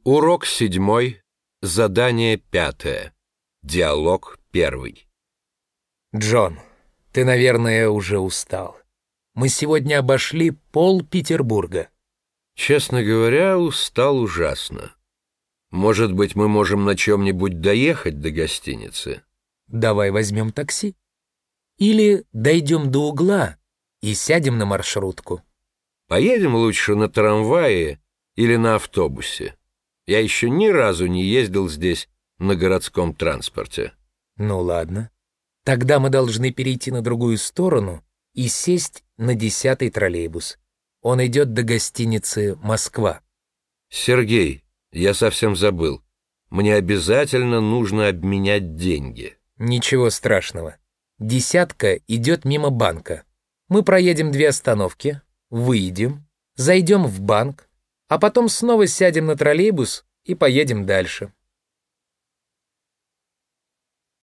Урок 7, задание 5, диалог 1. Джон, ты, наверное, уже устал. Мы сегодня обошли пол-Петербурга. Честно говоря, устал ужасно. Может быть, мы можем на чем-нибудь доехать до гостиницы? Давай возьмем такси. Или дойдем до угла и сядем на маршрутку. Поедем лучше на трамвае или на автобусе. Я еще ни разу не ездил здесь на городском транспорте. Ну ладно. Тогда мы должны перейти на другую сторону и сесть на 10-й троллейбус. Он идет до гостиницы «Москва». Сергей, я совсем забыл. Мне обязательно нужно обменять деньги. Ничего страшного. 10-ка идет мимо банка. Мы проедем 2 остановки, выйдем, зайдем в банк, а потом снова сядем на троллейбус и поедем дальше.